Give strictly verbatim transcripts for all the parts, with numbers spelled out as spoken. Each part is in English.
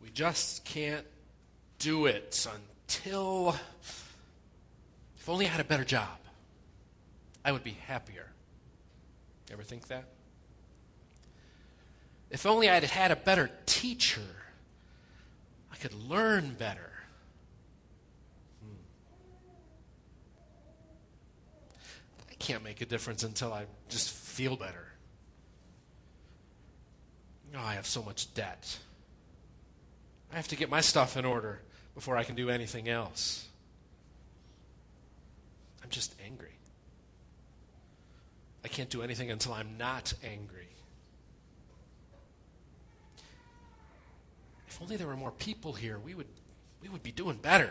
We just can't do it until, if only I had a better job, I would be happier. Ever think that? If only I'd had a better teacher, I could learn better. Hmm. I can't make a difference until I just feel better. Oh, I have so much debt. I have to get my stuff in order before I can do anything else. I'm just angry. I can't do anything until I'm not angry. If only there were more people here, we would we would be doing better.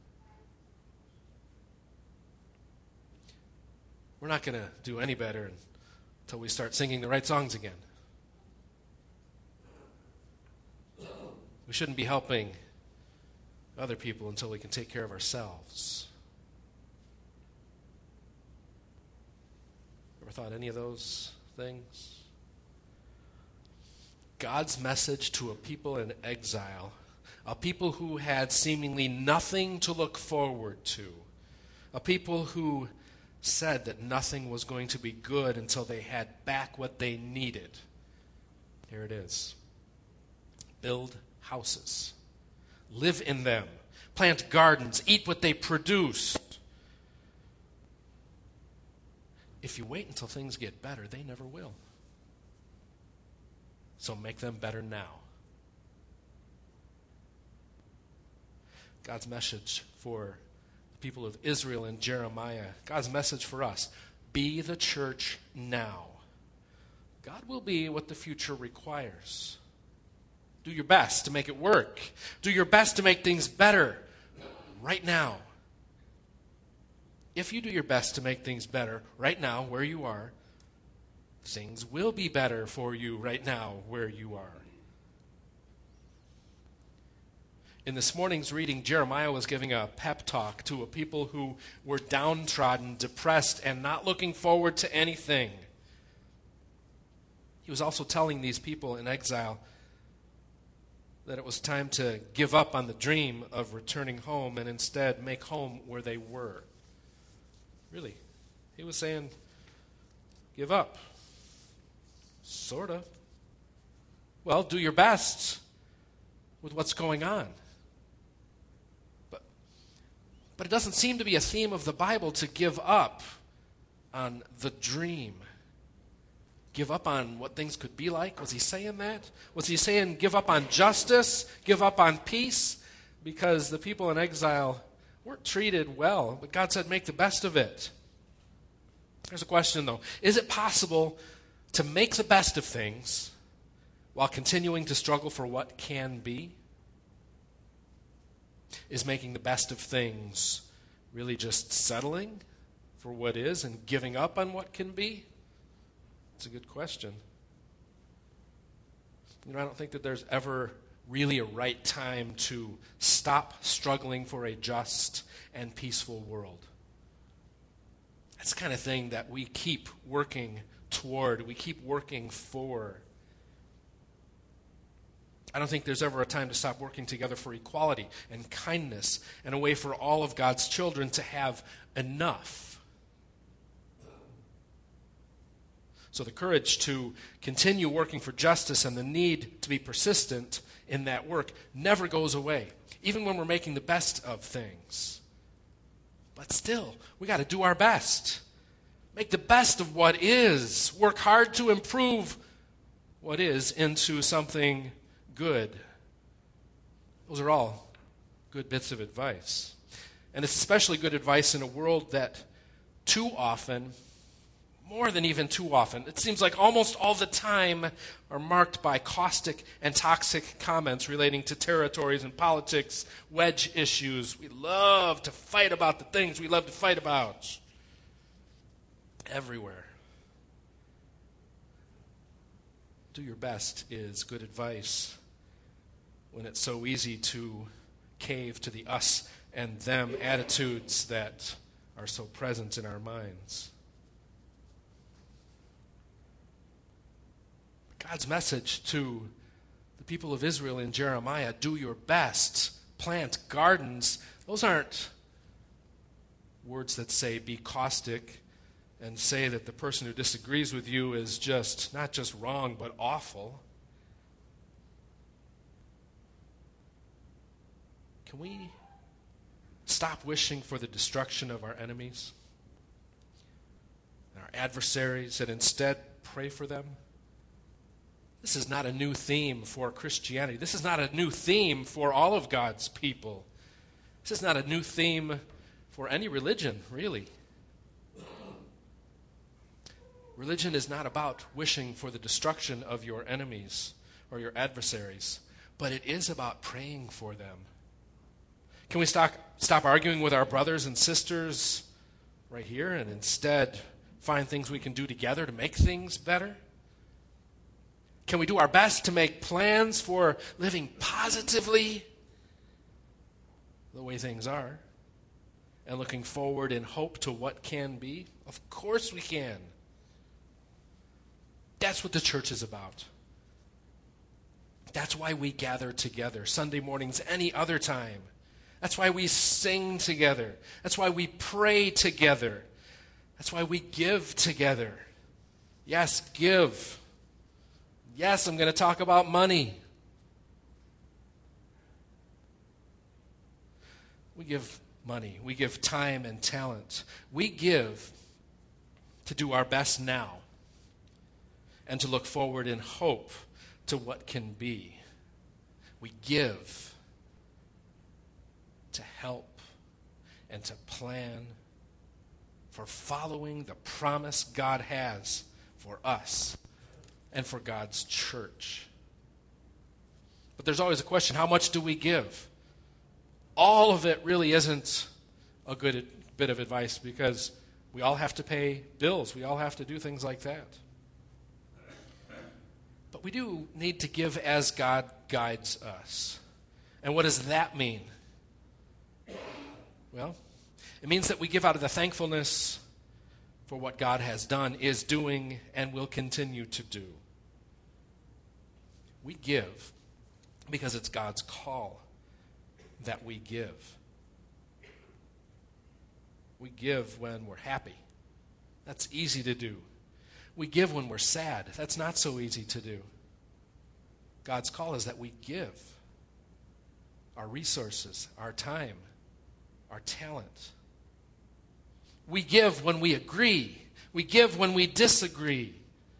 We're not going to do any better until we start singing the right songs again. We shouldn't be helping other people until we can take care of ourselves. Ever thought any of those things? God's message to a people in exile, a people who had seemingly nothing to look forward to, a people who said that nothing was going to be good until they had back what they needed. Here it is. Build houses. Live in them. Plant gardens. Eat what they produced. If you wait until things get better, they never will. So make them better now. God's message for the people of Israel and Jeremiah. God's message for us. Be the church now. God will be what the future requires. Do your best to make it work. Do your best to make things better right now. If you do your best to make things better right now where you are, things will be better for you right now where you are. In this morning's reading, Jeremiah was giving a pep talk to a people who were downtrodden, depressed, and not looking forward to anything. He was also telling these people in exile that it was time to give up on the dream of returning home and instead make home where they were. Really, he was saying, give up. Sort of. Well, do your best with what's going on. But, but it doesn't seem to be a theme of the Bible to give up on the dream. Give up on what things could be like? Was he saying that? Was he saying give up on justice? Give up on peace? Because the people in exile weren't treated well, but God said make the best of it. There's a question, though. Is it possible to make the best of things while continuing to struggle for what can be? Is making the best of things really just settling for what is and giving up on what can be? It's a good question. You know, I don't think that there's ever really a right time to stop struggling for a just and peaceful world. That's the kind of thing that we keep working toward, we keep working for. I don't think there's ever a time to stop working together for equality and kindness and a way for all of God's children to have enough. So the courage to continue working for justice and the need to be persistent in that work never goes away, even when we're making the best of things. But still, we got to do our best. Make the best of what is. Work hard to improve what is into something good. Those are all good bits of advice. And it's especially good advice in a world that too often, more than even too often, it seems like almost all the time are marked by caustic and toxic comments relating to territories and politics, wedge issues. We love to fight about the things we love to fight about. Everywhere. Do your best is good advice when it's so easy to cave to the us and them attitudes that are so present in our minds. God's message to the people of Israel in Jeremiah, do your best, plant gardens. Those aren't words that say be caustic and say that the person who disagrees with you is just, not just wrong, but awful. Can we stop wishing for the destruction of our enemies, our adversaries, and instead pray for them? This is not a new theme for Christianity. This is not a new theme for all of God's people. This is not a new theme for any religion, really. Religion is not about wishing for the destruction of your enemies or your adversaries, but it is about praying for them. Can we stop, stop arguing with our brothers and sisters right here and instead find things we can do together to make things better? Can we do our best to make plans for living positively the way things are and looking forward in hope to what can be? Of course we can. That's what the church is about. That's why we gather together Sunday mornings, any other time. That's why we sing together. That's why we pray together. That's why we give together. Yes, give. Yes, I'm going to talk about money. We give money. We give time and talent. We give to do our best now and to look forward in hope to what can be. We give to help and to plan for following the promise God has for us and for God's church. But there's always a question, how much do we give? All of it really isn't a good bit of advice because we all have to pay bills. We all have to do things like that. But we do need to give as God guides us. And what does that mean? Well, it means that we give out of the thankfulness for what God has done, is doing, and will continue to do. We give because it's God's call that we give. We give when we're happy. That's easy to do. We give when we're sad. That's not so easy to do. God's call is that we give our resources, our time, our talent. We give when we agree. We give when we disagree.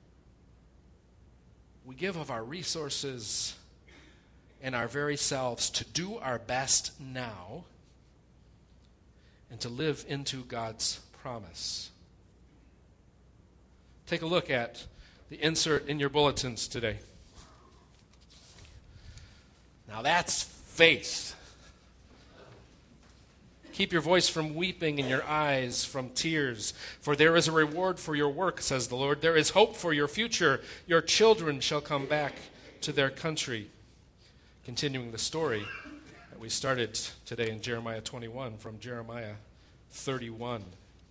We give of our resources and our very selves to do our best now and to live into God's promise. Take a look at the insert in your bulletins today. Now that's faith. Keep your voice from weeping and your eyes from tears, for there is a reward for your work, says the Lord. There is hope for your future. Your children shall come back to their country. Continuing the story that we started today in Jeremiah twenty-one from Jeremiah thirty-one.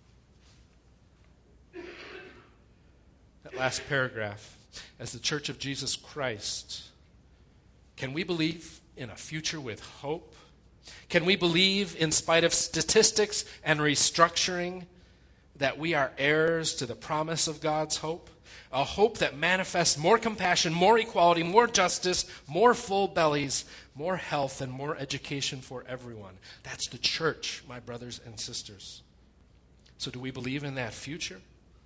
That last paragraph, as the Church of Jesus Christ, can we believe in a future with hope? Can we believe, in spite of statistics and restructuring, that we are heirs to the promise of God's hope? A hope that manifests more compassion, more equality, more justice, more full bellies, more health, and more education for everyone. That's the church, my brothers and sisters. So do we believe in that future?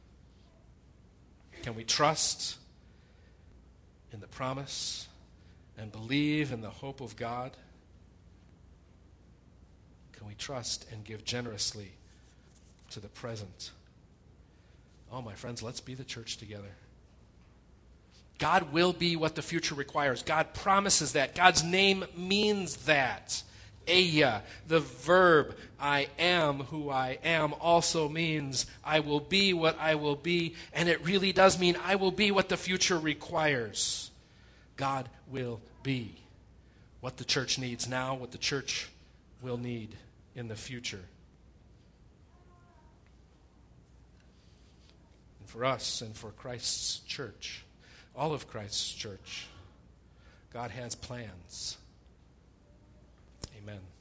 Can we trust in the promise and believe in the hope of God? Can we trust and give generously to the present? Oh, my friends, let's be the church together. God will be what the future requires. God promises that. God's name means that. Eya, the verb I am who I am, also means I will be what I will be, and it really does mean I will be what the future requires. God will be what the church needs now, what the church will need in the future. And for us and for Christ's church, all of Christ's church, God has plans. Amen.